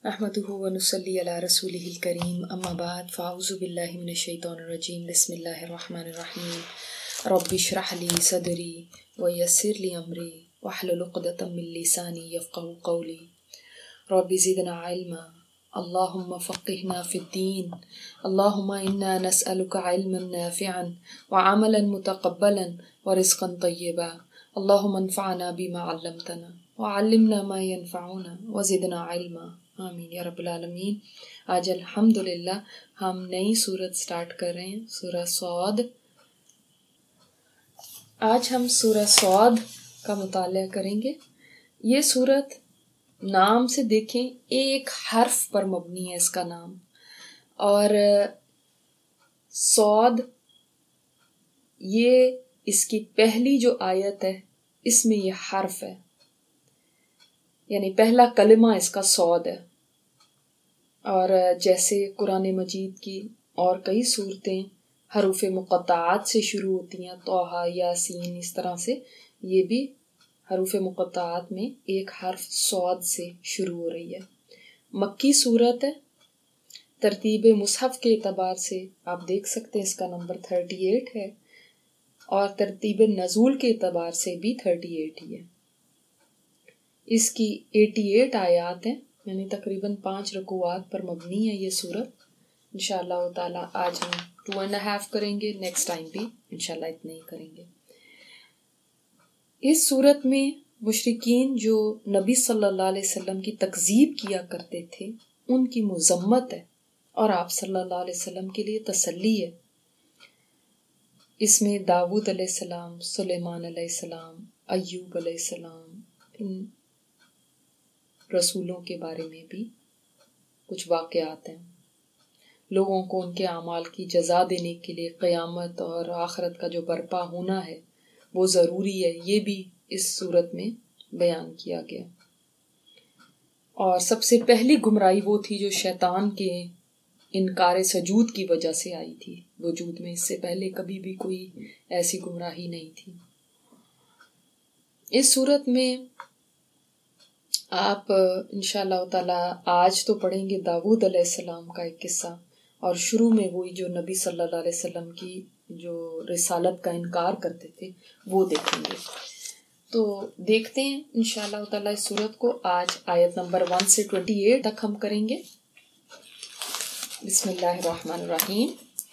नहमदुहु व नुसल्ली अला रसूलिहिल करीम अम्मा बाद फ़अऊज़ु बिल्लाहि मिनश शैतानिर रजीम बिस्मिल्लाहिर रहमानिर रहीम रब्बि इश्रह ली सदरी व यस्सिर ली अमरी वहलुल उक़दतम मिन लिसानी यफ़क़हू क़ौली रब्बि ज़िदना इल्मा अल्लाहुम्मा फ़क़्क़िहना फ़िद्दीन अल्लाहुम्मा इन्ना नस्अलुका इल्मन नाफ़िअन व अमलन मुतक़ब्बलन व रिज़्क़न तय्यबा अल्लाहुम्मा अन्फ़अना बिमा अल्लमतना व अल्लिमना मा यनफ़अुना व ज़िदना इल्मा आमीन या रब्बल आलमीन। आज अल्हम्दुलिल्लाह हम नई सूरत स्टार्ट कर रहे हैं, सूरह सौद। आज हम सूरह सौद का मुताला करेंगे। ये सूरत नाम से देखें एक हर्फ पर मबनी है इसका नाम, और सौद ये इसकी पहली जो आयत है इसमें ये हर्फ है, यानी पहला कलिमा इसका सौद है। और जैसे कुरान मजीद की और कई सूरतें हरूफ मुक़त्ताआत से शुरू होती हैं, तौहा, यासीन, इस तरह से ये भी हरूफ मुक़त्ताआत में एक हर्फ सौद से शुरू हो रही है। मक्की सूरत है। तरतीब मुसहफ के एतबार से आप देख सकते हैं इसका नंबर 38 है, और तरतीब नज़ूल के एतबार से भी 38 ही है। इसकी 88 आयात हैं, यानी तकरीबन 5 रकूआत पर मबनी है ये सूरत। इंशाअल्लाह ताला आज हम 2.5 करेंगे, नेक्स्ट टाइम भी इंशाअल्लाह इतने ही करेंगे। इस सूरत में मुशरिकीन जो नबी सल्लल्लाहु अलैहि वसल्लम की तकज़ीब किया करते थे उनकी मुज़म्मत है, और आप सल्लल्लाहु अलैहि वसल्लम के लिए तसल्ली है। इसमें दाऊद अलैहिस्सलाम, सुलेमान अलैहिस्सलाम, अय्यूब अलैहिस्सलाम, इन रसूलों के बारे में भी कुछ वाक़यात हैं। लोगों को उनके आमाल की जज़ा देने के लिए क़यामत और आखिरत का जो बर्पा होना है वो ज़रूरी है, ये भी इस सूरत में बयान किया गया। और सबसे पहली गुमराही वो थी जो शैतान के इनकार सजूद की वजह से आई थी वजूद में। इससे पहले कभी भी कोई ऐसी गुमराही नहीं थी। इस सूरत में आप इंशाअल्लाह ताला आज तो पढ़ेंगे दाऊद अलैहिस्सलाम का एक किस्सा, और शुरू में वही जो नबी सल्लल्लाहु अलैहि वसल्लम की जो रिसालत का इनकार करते थे वो देखेंगे। तो देखते हैं इंशाअल्लाह ताला इस सूरत को। आज आयत नंबर 1 से 28 तक हम करेंगे। बिस्मिल्लाहिर्रहमानिर्रहीम।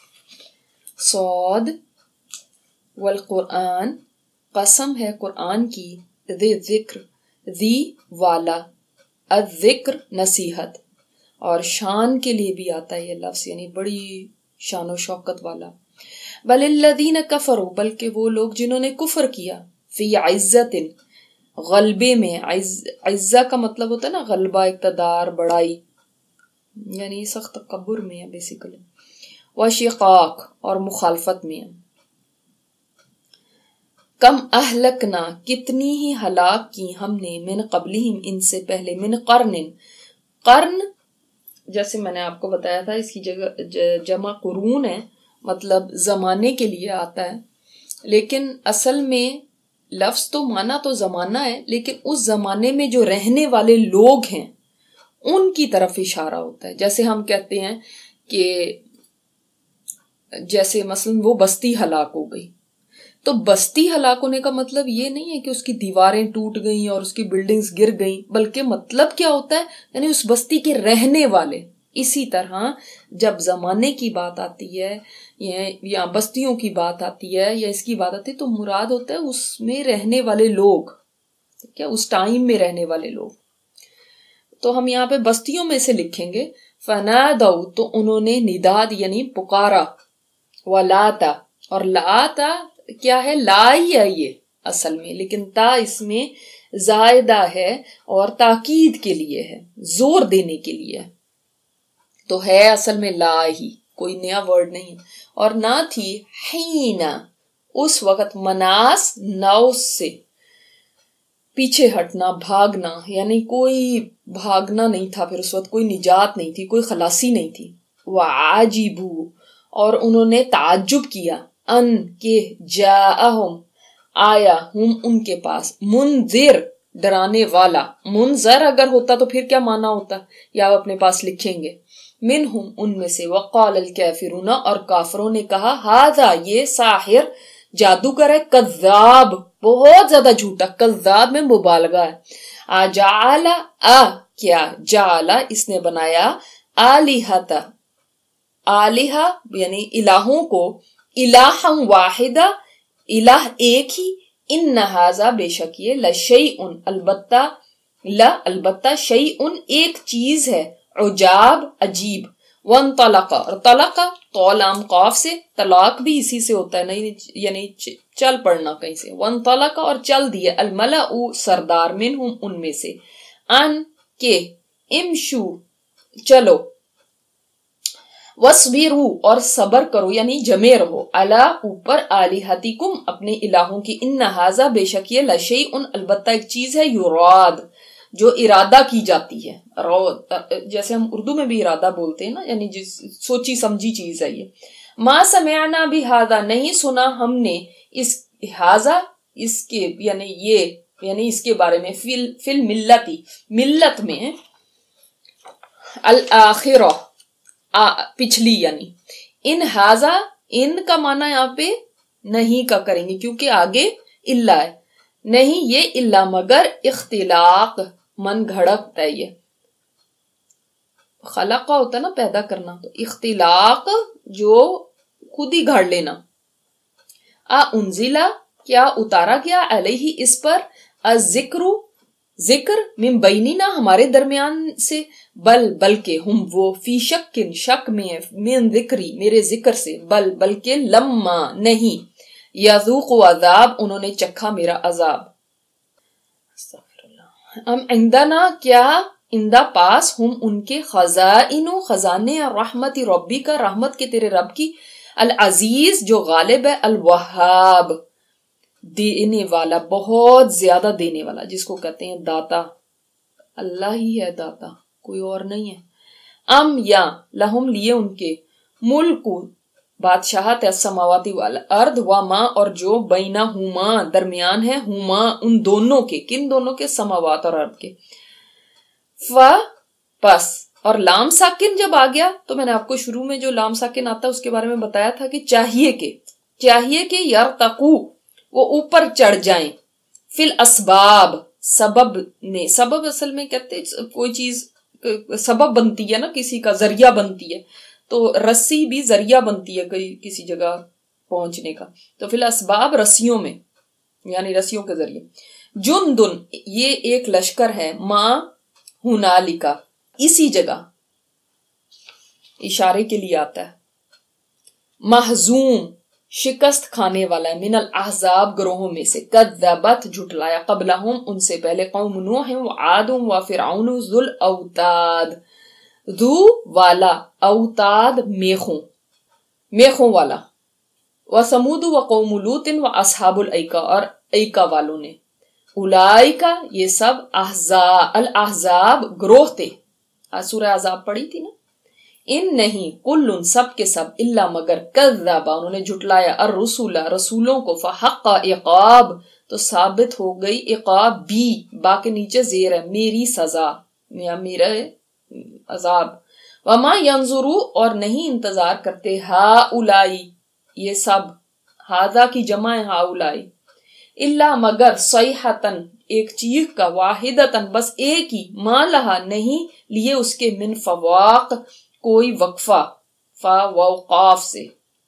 सौद वल कुरान, कसम है कुरान की, ज़े ज़िक्र, ज़ी वाला, अज़्ज़िक्र नसीहत, और शान के लिए भी आता है ये लफ्ज़, यानी बड़ी शान व शौकत वाला। बलिल्लज़ीन कफ़रू, बल्कि वो लोग जिन्होंने कुफ्र किया, फ़ी इज़्ज़तिन, गलबे में। इज़्ज़ा का मतलब होता है ना गलबा, इक़्तिदार, बड़ाई, यानी सख्त तकब्बुर में है बेसिकली। व शिक़ाक़, और मुखालफत में है। कम अहलकना, कितनी ही हलाक की हमने, मिन क़ब्लिहिम, इनसे पहले, मिन क़र्निन, क़र्न जैसे मैंने आपको बताया था इसकी जगह जमा कुरून है, मतलब ज़माने के लिए आता है, लेकिन असल में लफ्ज़ तो माना तो ज़माना है, लेकिन उस ज़माने में जो रहने वाले लोग हैं उनकी तरफ इशारा होता है। जैसे हम कहते हैं कि जैसे मसलन वो बस्ती हलाक हो गई, तो बस्ती हलाक होने का मतलब ये नहीं है कि उसकी दीवारें टूट गईं और उसकी बिल्डिंग्स गिर गईं, बल्कि मतलब क्या होता है, यानी उस बस्ती के रहने वाले। इसी तरह जब जमाने की बात आती है या बस्तियों की बात आती है या इसकी बात आती है, तो मुराद होता है उसमें रहने वाले लोग, क्या उस टाइम में रहने वाले लोग। तो हम यहाँ पे बस्तियों में से लिखेंगे। फनादौ, तो उन्होंने निदाद यानी पुकारा। वलाता, और लाता क्या है, लाई है ये असल में, लेकिन ता इसमें जायदा है और ताकीद के लिए है, जोर देने के लिए है, तो है असल में ला ही, कोई नया वर्ड नहीं। और ना थी हीना, उस वक्त, मनास नौस से पीछे हटना, भागना, यानी कोई भागना नहीं था, फिर उस वक्त कोई निजात नहीं थी, कोई खलासी नहीं थी। वाजिबू, और उन्होंने ताज्जुब किया, अन के जाअहुम, आया, हुम उनके पास, मुनज़िर, ڈرانے والا. منذر اگر ہوتا تو پھر کیا معنی ہوتا, یا آپ اپنے پاس لکھیں گے. منہم ان میں سے, وقال الکافرون اور کافروں نے کہا, ھذا یہ ساحر جادوگر ہے, کذاب بہت زیادہ جھوٹا, کذاب میں مبالغہ ہے. اجعل کیا, جعل اس نے بنایا, آلہۃ آلہہ یعنی الہوں کو, الہا واحدہ الہ ایک ہی, ان ھذا بے شک یہ, لشیء البتہ شیء ایک چیز ہے, عجاب عجیب. وانطلق اور طلق طولام قاف سے, طلاق بھی اسی سے ہوتا ہے, نہیں یعنی چل پڑنا کہیں سے. وانطلق اور چل دیے, الملأ سردار, منہم ان میں سے, ان کے, امشو چلو, وَاصْبِرُوا اور صبر کرو یعنی جمے رہو, عَلَىٰ اوپر, آلِہَتِکُم اپنے الہوں کی, ان ھذا بے شک یہ, لشیء البتہ ایک چیز ہے, یراد جو ارادہ کی جاتی ہے, جیسے ہم اردو میں بھی ارادہ بولتے ہیں نا, یعنی سوچی سمجھی چیز ہے یہ. ما سمعنا بہذا نہیں سنا ہم نے اس ھذا اس کے یعنی یہ یعنی اس کے بارے میں, فی الملتی ملت میں, الآخرہ پچھلی یعنی, ان ھذا ان کا معنی یہاں پہ نہیں کا کریں گے کیونکہ آگے الا ہے, نہیں یہ الا مگر, اختلاق من گھڑکتا ہے, یہ خلق کا ہوتا ہے نا پیدا کرنا, تو اختلاق جو خود ہی گھڑ لینا. انزلہ کیا اتارا گیا, علیہ اس پر, الذکر ذکر, من بیننا ہمارے درمیان سے, بلکہ ہم وہ, فی شکن شک میں, من ذکری میرے ذکر سے, بلکہ لما نہیں, یذوق عذاب انہوں نے چکھا میرا عذاب. عندنا کیا اندہ پاس, ہم ان کے, خزائن خزانے, رحمت ربی کا رحمت کے تیرے رب کی, العزیز جو غالب ہے, الوہاب دینے والا بہت زیادہ دینے والا, جس کو کہتے ہیں داتا, اللہ ہی ہے داتا, کوئی اور نہیں ہے. ام یا لہم لیے ان کے, ملک بادشاہت, السماواتی والارض, وما اور جو, بینہما درمیان ہے, ہما ان دونوں کے, کن دونوں کے, سماوات اور ارض کے. پس اور لام ساکن جب آ گیا تو میں نے آپ کو شروع میں جو لام ساکن آتا ہے اس کے بارے میں بتایا تھا کہ چاہیے کہ یرتقو وہ اوپر چڑھ جائیں, فی الاسباب سبب میں, سبب اصل میں کہتے ہیں کوئی چیز سبب بنتی ہے نا, کسی کا ذریعہ بنتی ہے, تو رسی بھی ذریعہ بنتی ہے کسی جگہ پہنچنے کا, تو فی الاسباب رسیوں میں یعنی رسیوں کے ذریعے. جندن یہ ایک لشکر ہے, ماں ہنالکا اسی جگہ, اشارے کے لیے آتا ہے, محزوم شکست کھانے والا ہے, من الاحزاب گروہوں میں سے, کذبت جھٹلایا, قبلہم ان سے پہلے, قوم نوح وعاد وفرعون ذو الاوتاد, ذو والا, اوتاد میخوں والا, وثمود وقوم لوط واصحاب الایکا اور ایکا والوں نے, اولئکا یہ سب, الاحزاب گروہ تھے, سورہ احزاب پڑھی تھی نا. ان نہیں, کل سب کے سب, الا مگر, کذبا انہوں نے جھٹلایا, الرسول رسولوں کو, فحق عقاب تو ثابت ہو گئی, عقاب بھی با کے نیچے زیر ہے, میری سزا یا میرا عذاب. وما ینظرو اور نہیں انتظار کرتے, ہاؤلائی یہ سب, ہاذا کی جمع ہے ہاؤلائی, الا مگر, صیحتن ایک چیخ کا, واحدتن بس ایک ہی, ما لہا نہیں لیے اس کے, من فواق کوئی وقفہ, فا وقاف سے,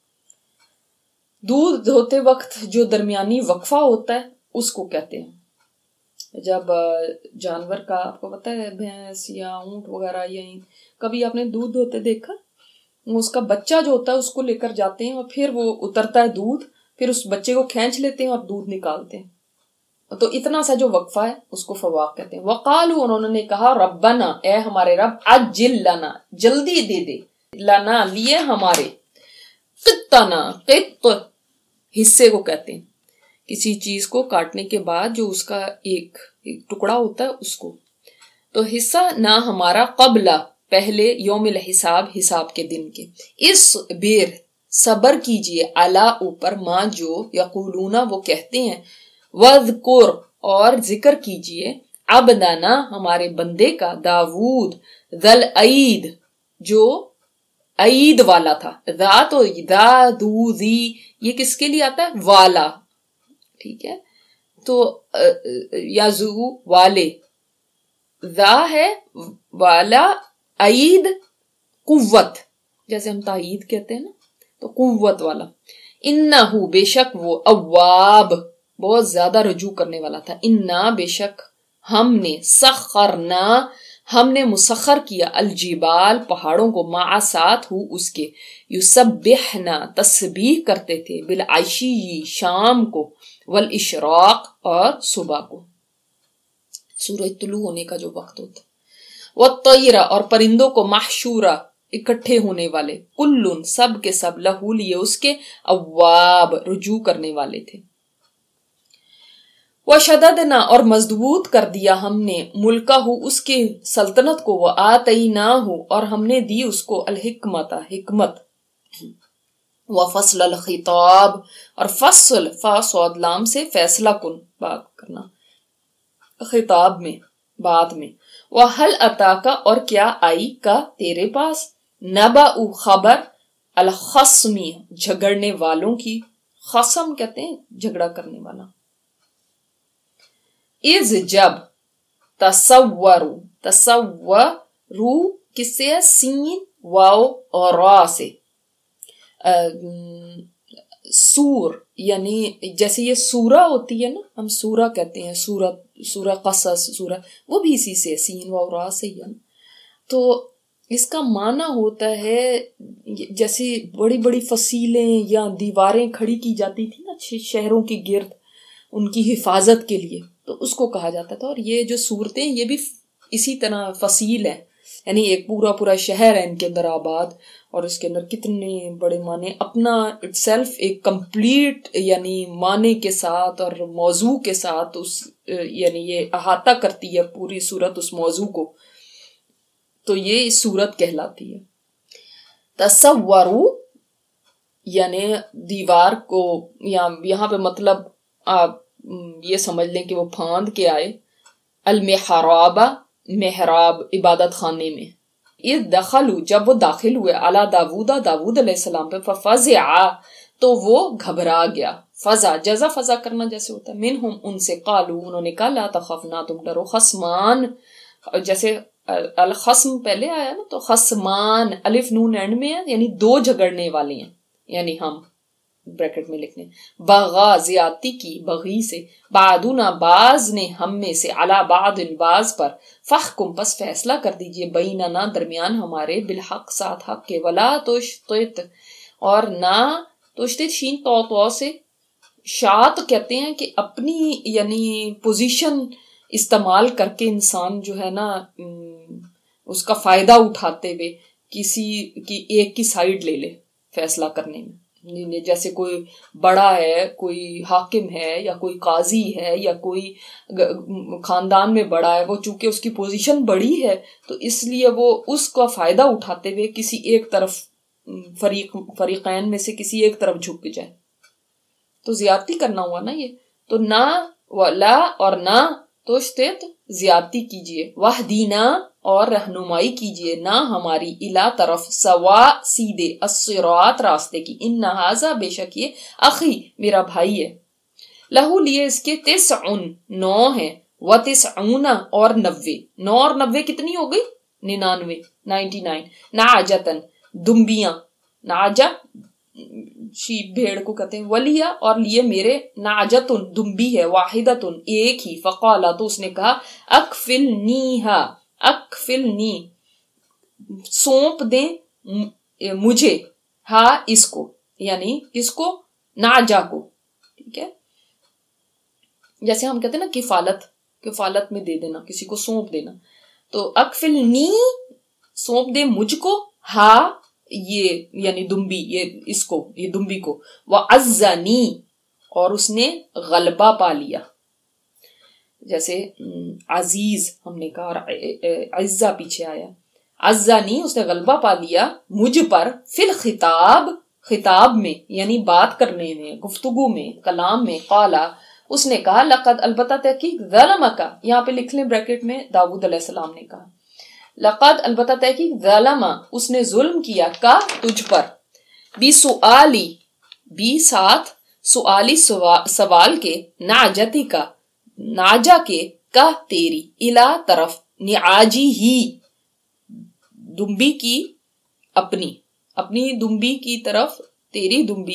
دودھ دھوتے وقت جو درمیانی وقفہ ہوتا ہے اس کو کہتے ہیں. جب جانور کا آپ کو پتہ ہے, بھینس یا اونٹ وغیرہ, یہی کبھی آپ نے دودھ دھوتے دیکھا, اس کا بچہ جو ہوتا ہے اس کو لے کر جاتے ہیں اور پھر وہ اترتا ہے دودھ, پھر اس بچے کو کھینچ لیتے ہیں اور دودھ نکالتے ہیں, تو اتنا سا جو وقفہ ہے اس کو فواق کہتے ہیں. وقالو انہوں نے کہا, ربنا اے ہمارے رب, عجل لنا جلدی دے دے, لنا لیے ہمارے, قطنا قط حصے کو کہتے ہیں, کسی چیز کو کاٹنے کے بعد جو اس کا ایک ٹکڑا ہوتا ہے اس کو, تو حصہ نہ ہمارا, قبل پہلے, یوم الحساب حساب کے دن کے, اس بیر صبر کیجئے, علا اوپر, ماں جو, یقولون وہ کہتے ہیں, وذکر اور ذکر کیجئے عبدنا ہمارے بندے کا داود ذل عید جو عید والا تھا. ذا تو ذا دو ذی یہ کس کے لیے آتا ہے؟ والا. ٹھیک ہے تو یا زو والے، ذا ہے والا، عید قوت، جیسے ہم تائید کہتے ہیں نا تو قوت والا. انہو بے شک وہ اواب بہت زیادہ رجوع کرنے والا تھا. انا بے شک ہم نے سخرنا ہم نے مسخر کیا الجبال پہاڑوں کو مع ساتھ ہو اس کے یسبحنا تسبیح کرتے تھے بالعشی شام کو والاشراق اور صبح کو سورج طلوع ہونے کا جو وقت ہوتا، والطیر اور پرندوں کو محشورہ اکٹھے ہونے والے، کلن سب کے سب لہو لیے اس کے اواب رجوع کرنے والے تھے. وشددنا اور مضبوط کر دیا ہم نے ملکہ اس کے سلطنت کو، وآتیناہ اور ہم نے دی اس کو الحکمت حکمت، وفصل الخطاب اور فصل فا صاد لام سے فیصلہ کن بات کرنا خطاب میں بات میں. وَهَلْ أَتَاكَ اور کیا آئی کا تیرے پاس نبأ خبر الخصمی جھگڑنے والوں کی. خصم کہتے ہیں جھگڑا کرنے والا. اذ جب تصورو کس سے سین واو اور را سے سور یعنی جیسے یہ سورہ ہوتی ہے نا ہم سورہ کہتے ہیں سورہ قصص سورہ وہ بھی اسی سے سین واو را سے ہی ہے نا. تو اس کا معنی ہوتا ہے جیسے بڑی بڑی فصیلیں یا دیواریں کھڑی کی جاتی تھی نا شہروں کے گرد ان کی حفاظت کے لیے تو اس کو کہا جاتا تھا. اور یہ جو صورتیں یہ بھی اسی طرح فصیل ہیں یعنی ایک پورا شہر ہے ان کے اندر آباد اور اس کے اندر کتنے بڑے معنی اپنا اٹ سیلف ایک کمپلیٹ یعنی معنی کے ساتھ اور موضوع کے ساتھ اس یعنی یہ احاطہ کرتی ہے پوری صورت اس موضوع کو. تو یہ صورت کہلاتی ہے. تصورو یعنی دیوار کو یا یہاں پہ مطلب آپ یہ سمجھ لیں کہ وہ پھاند کے آئے. المحراب محراب عبادت خانے میں. اذ دخلوا جب وہ داخل ہوئے علی داود علیہ السلام پہ ففزع تو وہ گھبرا گیا. فزع جزا فزع کرنا جیسے ہوتا ہے. منہم ان سے قالو انہوں نے کہا لا تخفنا تم ڈرو. خصمان جیسے الخصم پہلے آیا نا تو خصمان الف نون اینڈ میں ہے یعنی دو جھگڑنے والے ہیں یعنی ہم بریکٹ میں لکھنے. بغا زیادتی کی بغی سے. بعدنا بعض نے ہم میں سے علی بعض بعض پر. فحکم پس فیصلہ کر دیجئے بیننا درمیان ہمارے بالحق ساتھ حق کے. ولا تشطط اور نہ تشطط شین تو سے شاط کہتے ہیں کہ اپنی یعنی پوزیشن استعمال کر کے انسان جو ہے نا اس کا فائدہ اٹھاتے ہوئے کسی کی ایک کی سائیڈ لے لے فیصلہ کرنے میں. جیسے کوئی بڑا ہے کوئی حاکم ہے یا کوئی قاضی ہے یا کوئی خاندان میں بڑا ہے وہ چونکہ اس کی پوزیشن بڑی ہے تو اس لیے وہ اس کا فائدہ اٹھاتے ہوئے کسی ایک طرف فریقین میں سے کسی ایک طرف جھک جائے تو زیادتی کرنا ہوا نا یہ. تو نہ ولا اور نہ تشطط زیادتی کیجئے. وحدینا اور رہنمائی کیجئے نہ ہماری الا طرف سوا سیدھے الصراط راستے کی. ان ھذا بے شک یہ اخی میرا بھائی ہے. لہو لیے اس کے 9 ہیں وتسعون اور 90. 9 اور 90 کتنی ہو گئی؟ 99. نعجتن دمبیاں. نعجہ شیپ بھیڑ کو کہتے ہیں. ولیہ اور لیے میرے نعجتن دمبی ہے واحدتن ایک ہی. فقالا تو اس نے کہا اکفلنی سونپ دیں مجھے ہاں اس کو یعنی کس کو؟ نعجہ کو. ٹھیک ہے جیسے ہم کہتے ہیں نا کفالت میں دے دینا کسی کو سونپ دینا. تو اکفلنی سونپ دے مجھ کو ہاں یہ یعنی دمبی یہ دمبی کو. وعزنی اور اس نے غلبہ پا لیا. جیسے عزیز ہم نے کہا اور عزہ پیچھے آیا. عزنی اس نے غلبہ پا لیا مجھ پر فی الخطاب خطاب میں یعنی بات کرنے میں گفتگو میں کلام میں. قالا اس نے کہا لقد البتہ تحقیق ظلمک، یہاں پہ لکھ لیں بریکٹ میں، داؤد علیہ السلام نے کہا لقد البتہ تحقیق ظلم، اس نے ظلم کیا کا تجھ پر، بسؤالی بی ساتھ سؤالی سوال کے، نعجتی کا ناجا کے، کا تیری، الا طرف، نعاجی ہی دمبی کی، اپنی دمبی کی طرف، تیری دمبی،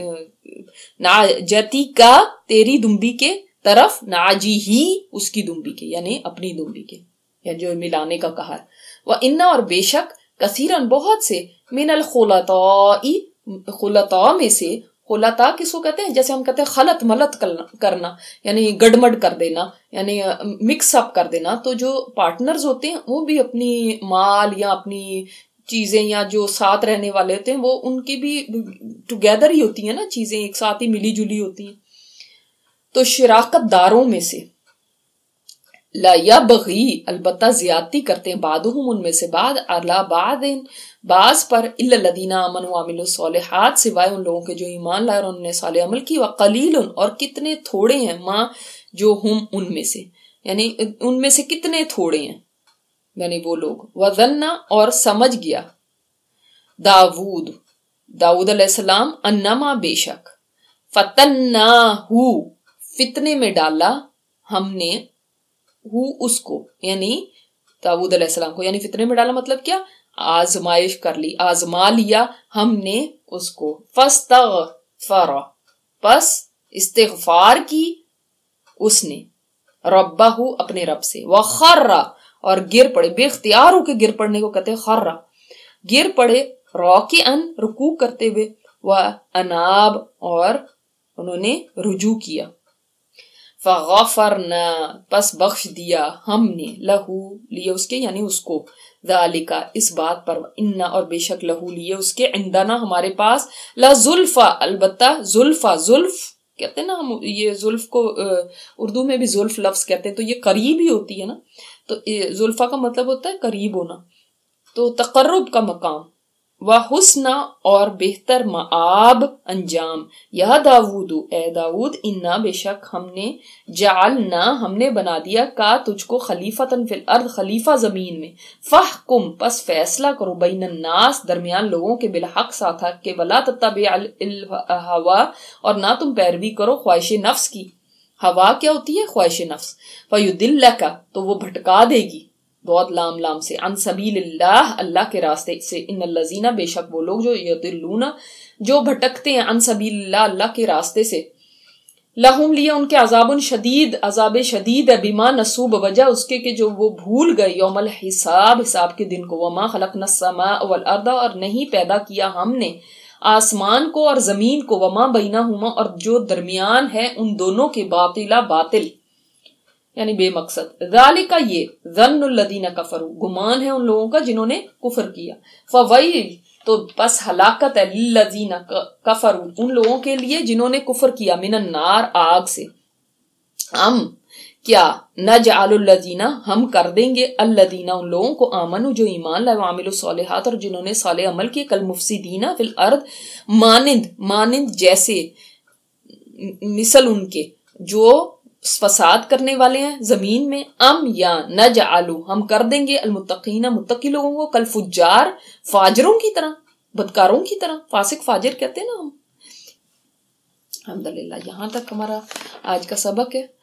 ناجتی کا تیری دمبی کے طرف، ناجی ہی اس کی دمبی کے، یعنی اپنی دمبی کے، یا جو ملانے کا کہا ہے۔ وَإِنَّ اور بے شک، کثیرن بہت سے، من الخلطاء خلطاء میں سے، خلطاء کس کو کہتے ہیں؟ جیسے ہم کہتے ہیں خلط ملط کرنا، یعنی گڑمڑ کر دینا، یعنی مکس اپ کر دینا، تو جو پارٹنرز ہوتے ہیں وہ بھی اپنی مال یا اپنی چیزیں یا جو ساتھ رہنے والے ہوتے ہیں وہ ان کی بھی ٹوگیدر ہی ہوتی ہیں نا، چیزیں ایک ساتھ ہی ملی جلی ہوتی ہیں۔ تو شراکت داروں میں سے، لا یبغی البتہ زیادتی کرتے ہیں، بعضهم ان میں سے بعض، علی بعض بعض پر، الا الذین آمنوا وعملوا الصالحات سوائے ان لوگوں کے جو ایمان لائے اور انہوں نے صالح عمل کی، وقلیل اور کتنے تھوڑے ہیں، ماں جو ہم ان میں سے، یعنی ان میں سے کتنے تھوڑے ہیں، یعنی وہ لوگ، وظن اور سمجھ گیا داؤد علیہ السلام، انما بے شک، فتناہ فتنے میں ڈالا ہم نے، اس کو یعنی داؤد علیہ السلام کو، یعنی فتنے میں ڈالا مطلب کیا، آزمائش کر لی، آزما لیا ہم نے اس کو، فاستغفر پس استغفار کی اس نے، ربہ اپنے رب سے، وخر اور گر پڑے، بے اختیار ہو کے گر پڑنے کو کہتے ہیں خر، گر پڑے، راکعن رکوع کرتے ہوئے، واناب اور انہوں نے رجوع کیا، فغفرنا پس بخش دیا ہم نے، لہو لیے اس کے، یعنی اس کو، ذالک اس بات پر، ان اور بے شک، لہو لیے اس کے، عندنا ہمارے پاس، لزلفا البتہ، زلفا زلف کہتے ہیں نا ہم، یہ زلف کو اردو میں بھی زلف لفظ کہتے ہیں، تو یہ قریب ہی ہوتی ہے نا، تو زلفا کا مطلب ہوتا ہے قریب ہونا، تو تقرب کا مقام، وحسن اور بہتر مآب انجام، یا داود اے داود، انا بے شک ہم نے، جعلنا ہم نے بنا دیا، کا تجھ کو، خلیفۃً فی الارض خلیفہ زمین میں، فاحکم پس فیصلہ کرو، بین الناس درمیان لوگوں کے، بالحق ساتھ حق کے، ولا تتبع الہوا اور نہ تم پیروی کرو خواہش نفس کی، ہوا کیا ہوتی ہے؟ خواہش نفس، فیضلک تو وہ بھٹکا دے گی، بہت لام سے، عن سبیل اللہ اللہ کے راستے سے، ان الذین بے شک وہ لوگ جو یضلون جو بھٹکتے ہیں، عن سبیل اللہ اللہ کے راستے سے، لہم لیے ان کے عذاب شدید عذاب شدید ہے، بما نسوا بوجہ اس کے کہ جو وہ بھول گئے، یوم الحساب حساب کے دن کو، وما خلقنا السماء والارض اور نہیں پیدا کیا ہم نے آسمان کو اور زمین کو، وما بینہما اور جو درمیان ہے ان دونوں کے، باطلا باطل یعنی بے مقصد، ذالک یہ، ظن الذین کفروا گمان ہے ان لوگوں کا جنہوں نے کفر کیا، فویل تو بس ہلاکت ہے، للذین کفروا ان لوگوں کے لیے جنہوں نے کفر کیا، من النار آگ سے، ہم کیا، نجعل الذین ہم کر دیں گے، الذین ان لوگوں کو، آمنوا جو ایمان لائے، وعملوا الصالحات اور جنہوں نے صالح عمل کیے، کالمفسدین فی الارض مانند جیسے، مثل ان کے جو فساد کرنے والے ہیں زمین میں، ام یا نجعلو ہم کر دیں گے، المتقین متقی لوگوں کو، کالفجار فاجروں کی طرح، بدکاروں کی طرح، فاسق فاجر کہتے ہیں نا ہم۔ الحمدللہ یہاں تک ہمارا آج کا سبق ہے۔